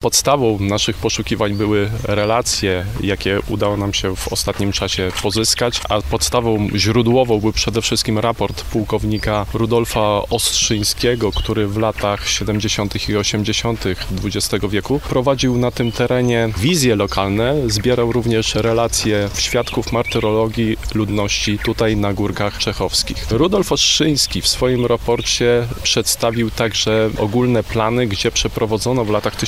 Podstawą naszych poszukiwań były relacje, jakie udało nam się w ostatnim czasie pozyskać, a podstawą źródłową był przede wszystkim raport pułkownika Rudolfa Ostrzyńskiego, który w latach 70. i 80. XX wieku prowadził na tym terenie wizje lokalne, zbierał również relacje świadków martyrologii ludności tutaj na Górkach Czechowskich. Rudolf Ostrzyński w swoim raporcie przedstawił także ogólne plany, gdzie przeprowadzono w latach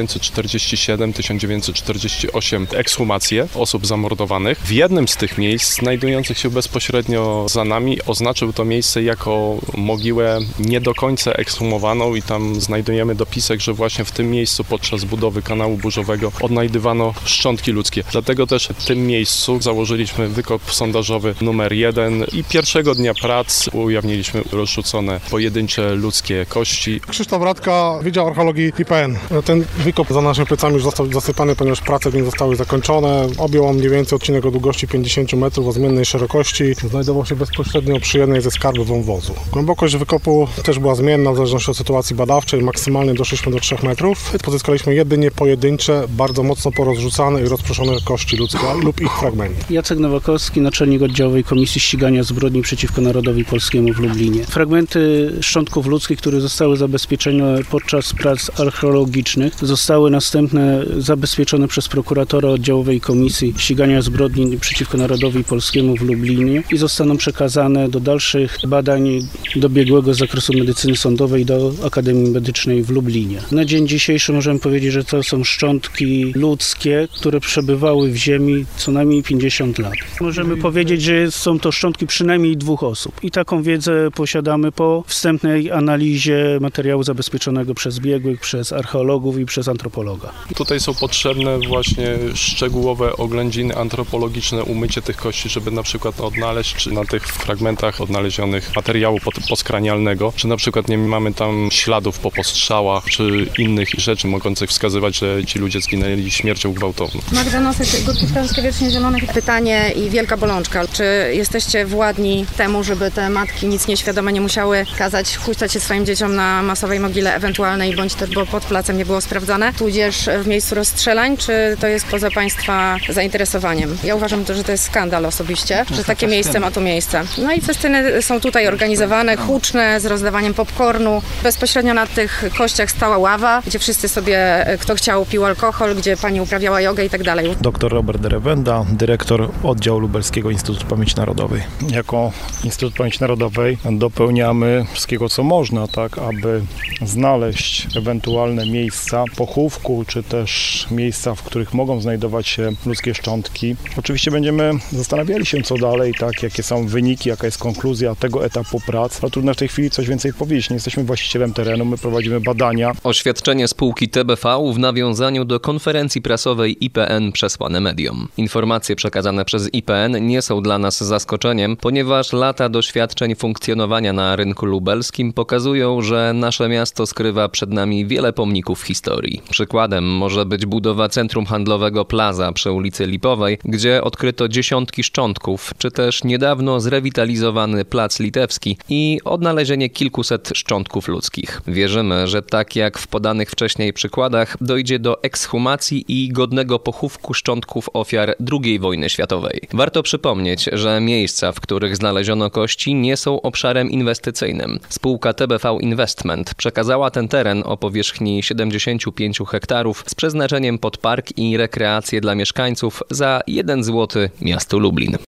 1947-1948 ekshumacje osób zamordowanych. W jednym z tych miejsc, znajdujących się bezpośrednio za nami, oznaczył to miejsce jako mogiłę nie do końca ekshumowaną i tam znajdujemy dopisek, że właśnie w tym miejscu podczas budowy kanału burzowego odnajdywano szczątki ludzkie. Dlatego też w tym miejscu założyliśmy wykop sondażowy numer 1 i pierwszego dnia prac ujawniliśmy rozrzucone pojedyncze ludzkie kości. Krzysztof Radka, Wydział Archeologii IPN. Ten wykop za naszymi plecami już został zasypany, ponieważ prace w nim zostały zakończone. Objął on mniej więcej odcinek o długości 50 metrów o zmiennej szerokości. Znajdował się bezpośrednio przy jednej ze skarb wąwozu. Głębokość wykopu też była zmienna w zależności od sytuacji badawczej. Maksymalnie doszliśmy do 3 metrów. Pozyskaliśmy jedynie pojedyncze, bardzo mocno porozrzucane i rozproszone kości ludzkie lub ich fragmenty. Jacek Nowakowski, naczelnik oddziałowej Komisji Ścigania Zbrodni przeciwko Narodowi Polskiemu w Lublinie. Fragmenty szczątków ludzkich, które zostały zabezpieczone podczas prac archeologicznych, zostały następnie zabezpieczone przez prokuratora oddziałowej Komisji Ścigania Zbrodni przeciwko Narodowi Polskiemu w Lublinie i zostaną przekazane do dalszych badań dobiegłego zakresu medycyny sądowej do Akademii Medycznej w Lublinie. Na dzień dzisiejszy możemy powiedzieć, że to są szczątki ludzkie, które przebywały w ziemi co najmniej 50 lat. Możemy powiedzieć, że są to szczątki przynajmniej 2 osób i taką wiedzę posiadamy po wstępnej analizie materiału zabezpieczonego przez biegłych, przez archeologów i przez antropologa. Tutaj są potrzebne właśnie szczegółowe oględziny antropologiczne, umycie tych kości, żeby na przykład odnaleźć, czy na tych fragmentach odnalezionych materiału poskranialnego, czy na przykład nie mamy tam śladów po postrzałach, czy innych rzeczy mogących wskazywać, że ci ludzie zginęli śmiercią gwałtowną. Magda Nosek, Górki Śląskie Wiecznie Zielonych. Pytanie i wielka bolączka. Czy jesteście władni temu, żeby te matki nic nieświadome nie musiały kazać huśtać się swoim dzieciom na masowej mogile ewentualnej, bądź też, bo pod placem nie było sprawdzone, tudzież w miejscu rozstrzelań, czy to jest poza Państwa zainteresowaniem? Ja uważam, że to jest skandal osobiście, że takie miejsce ma tu miejsce. No i festyny są tutaj organizowane, huczne, z rozdawaniem popcornu. Bezpośrednio na tych kościach stała ława, gdzie wszyscy sobie, kto chciał, pił alkohol, gdzie pani uprawiała jogę i tak dalej. Dr Robert Derewenda, dyrektor oddziału Lubelskiego Instytutu Pamięci Narodowej. Jako Instytut Pamięci Narodowej dopełniamy wszystkiego, co można, tak, aby znaleźć ewentualne miejsca pochówku, czy też miejsca, w których mogą znajdować się ludzkie szczątki. Oczywiście będziemy zastanawiali się, co dalej, tak, jakie są wyniki, jaka jest konkluzja tego etapu prac. No trudno w tej chwili coś więcej powiedzieć. Nie jesteśmy właścicielem terenu, my prowadzimy badania. Oświadczenie spółki TBV w nawiązaniu do konferencji prasowej IPN przesłane mediom. Informacje przekazane przez IPN nie są dla nas zaskoczeniem, ponieważ lata doświadczeń funkcjonowania na rynku lubelskim pokazują, że nasze miasto skrywa przed nami wiele pomników historii. Przykładem może być budowa centrum handlowego Plaza przy ulicy Lipowej, gdzie odkryto dziesiątki szczątków, czy też niedawno zrewitalizowany Plac Litewski i odnalezienie kilkuset szczątków ludzkich. Wierzymy, że tak jak w podanych wcześniej przykładach, dojdzie do ekshumacji i godnego pochówku szczątków ofiar II wojny światowej. Warto przypomnieć, że miejsca, w których znaleziono kości, nie są obszarem inwestycyjnym. Spółka TBV Investment przekazała ten teren o powierzchni 75 hektarów z przeznaczeniem pod park i rekreację dla mieszkańców za 1 zł miastu Lublin.